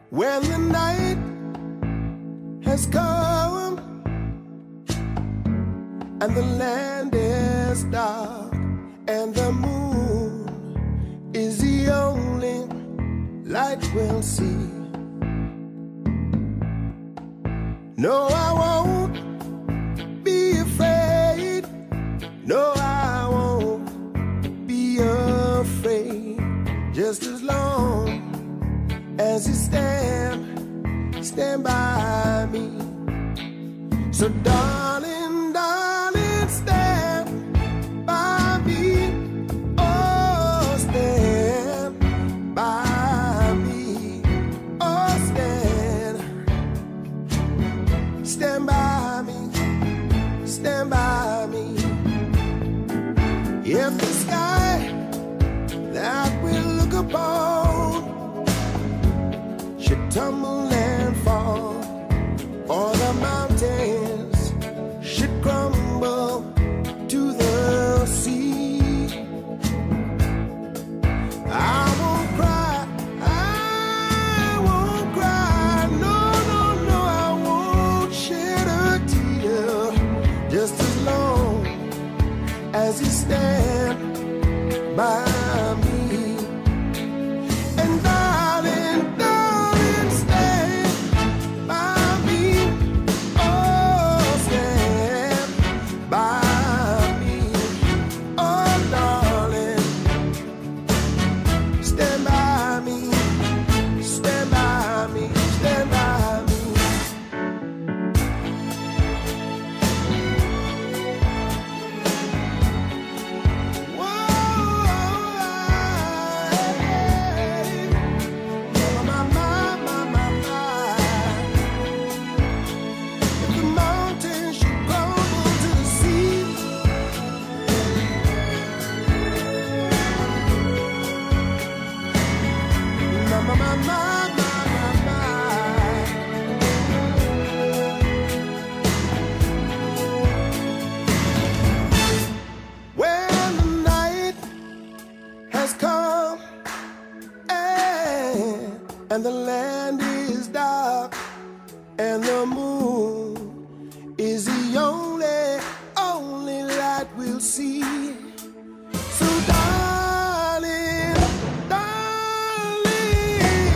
When the night has come and the land is dark and the moon is the only light we'll see. No, I won't be afraid. No, I won't be afraid. Just as long as you stand by me. So darling, darling, stand by me. Oh, stand by me. Oh, stand by me. Stand by me. If the sky that we look upon should tumble and fall, or the mountains should crumble to the sea, I won't cry, I won't cry, no, no, no, I won't shed a tear, just as long as you stand by me. And darling, darling, stand by me. Oh, stand by me. Oh, darling, stand by me. Stand by me. Stand by me. When the night has come and the land is dark and the moon is the only light we'll see. So darling, darling,